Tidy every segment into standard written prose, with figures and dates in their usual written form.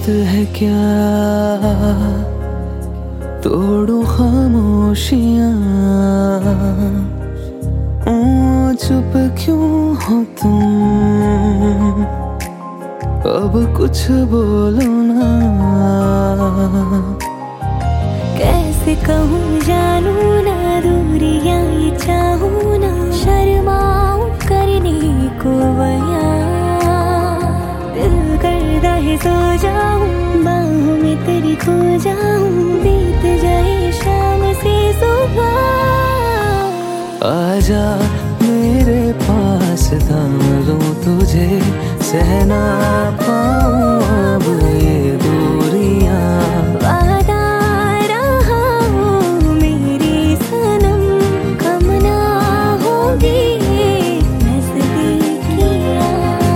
है क्या तोड़ो खामोशियाँ, चुप क्यों हो तुम, अब कुछ बोलो ना। कैसे कहूँ जानू ना, दूरियां ये चाहूँ ना, शर्माऊँ करने को बयां। दिल करता है सो जाऊँ, बाहों में तेरी खो जाऊँ, बीत जाए शाम से सुबह। आजा मेरे पास, थाम लूं तुझे, सह ना पाऊं अब ये दूरियां। वादा रहा हूँ मेरी सनम, कम ना होगी नज़दीकियां।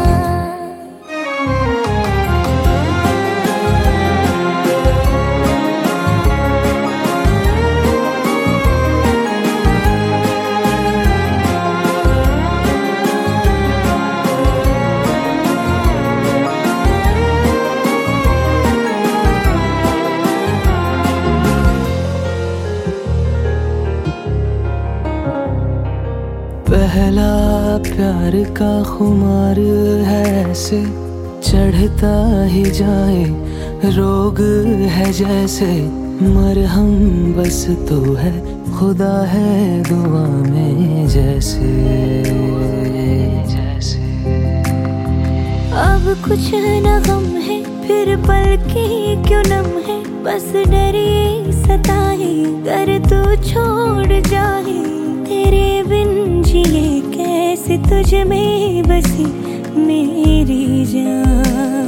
पहला प्यार का खुमार है ऐसे, चढ़ता ही जाए, रोग है जैसे, मरहम बस तो है, खुदा है दुआ में जैसे। अब कुछ न गम है, फिर पल की क्यों नम है, बस डर ये सताए, अगर तू छोड़ जाए। तेरे बिन जिए कैसे तुझ में बसी मेरी जान।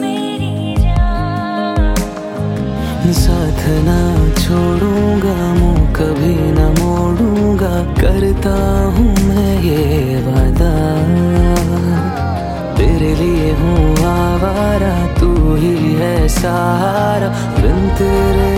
साथ ना छोड़ूंगा, मुँह कभी न मोड़ूंगा, करता हूँ मैं ये वादा। तेरे लिए हूँ आवारा, तू ही है सहारा, बिन तेरे